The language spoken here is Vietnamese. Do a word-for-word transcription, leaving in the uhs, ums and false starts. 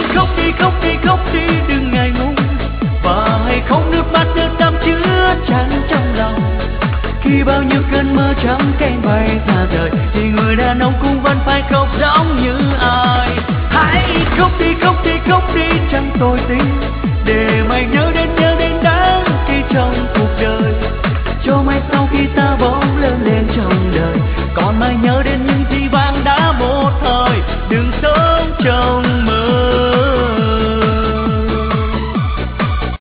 khóc đi khóc đi khóc đi đừng ngại ngùng, và hãy khóc nước mắt nước đắm chứa chan trong lòng. Khi bao nhiêu cơn mơ trắng cánh bay xa rời thì người đàn ông cũng vẫn phải khóc giống như ai. Hãy khóc đi khóc đi khóc đi chẳng tôi tính